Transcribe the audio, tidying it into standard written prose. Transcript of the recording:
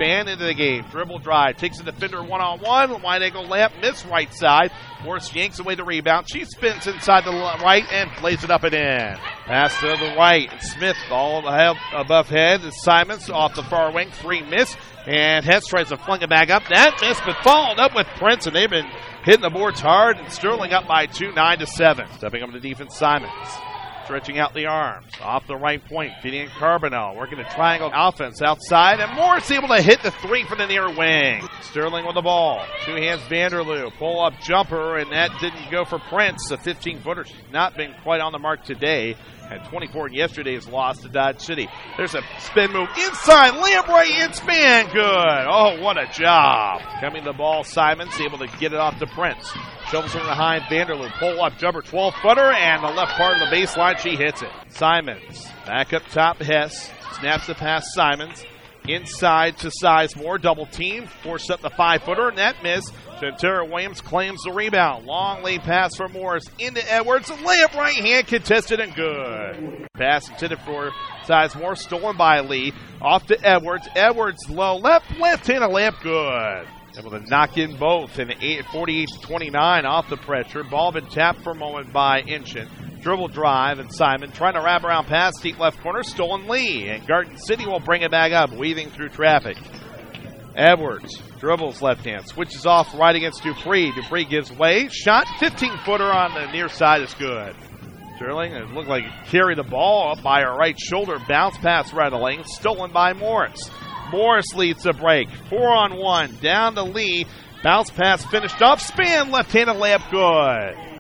Span into the game. Dribble drive. Takes a defender one-on-one. Wide angle layup. Miss right side. Morris yanks away the rebound. She spins inside the right and plays it up and in. Pass to the right. Smith all above head. Simons off the far wing. 3 miss. And Hess tries to flung it back up. That miss, but followed up with Prince, and they've been hitting the boards hard. And Sterling up by 2, 9-7. Stepping up to defense, Simons. Stretching out the arms. Off the right point, Gideon Carbonell working a triangle offense outside, and Morris able to hit the 3 from the near wing. Sterling with the ball. 2 hands Vanderloo. Pull-up jumper, and that didn't go for Prince. A 15-footer. She's not been quite on the mark today. Had 24 in yesterday's loss to Dodge City. There's a spin move inside. Layup right in. Span good. Oh, what a job. Coming the ball, Simons able to get it off to Prince. Shovels from behind Vanderloo. Pull-up jumper, 12-footer, and the left part of the baseline, she hits it. Simons back up top, Hess. Snaps the pass, Simons. Inside to Sizemore. Double team. Forced up the 5-footer, and that miss. Shantara Williams claims the rebound. Long lead pass for Morris into Edwards. Layup right hand contested and good. Pass intended for Sizemore. Stolen by Lee. Off to Edwards. Edwards low left hand layup good. Able to knock in both in 48-29 off the pressure. Ball been tapped for a moment by Inchin. Dribble drive, and Simon trying to wrap around pass, deep left corner, stolen Lee. And Garden City will bring it back up, weaving through traffic. Edwards dribbles left hand, switches off right against Dupree. Dupree gives way. Shot, 15-footer on the near side is good. Sterling, it looked like he carried the ball up by her right shoulder. Bounce pass right of the lane, stolen by Morris. Morris leads the break. 4-on-1, down to Lee. Bounce pass finished up. Span, left-handed layup good.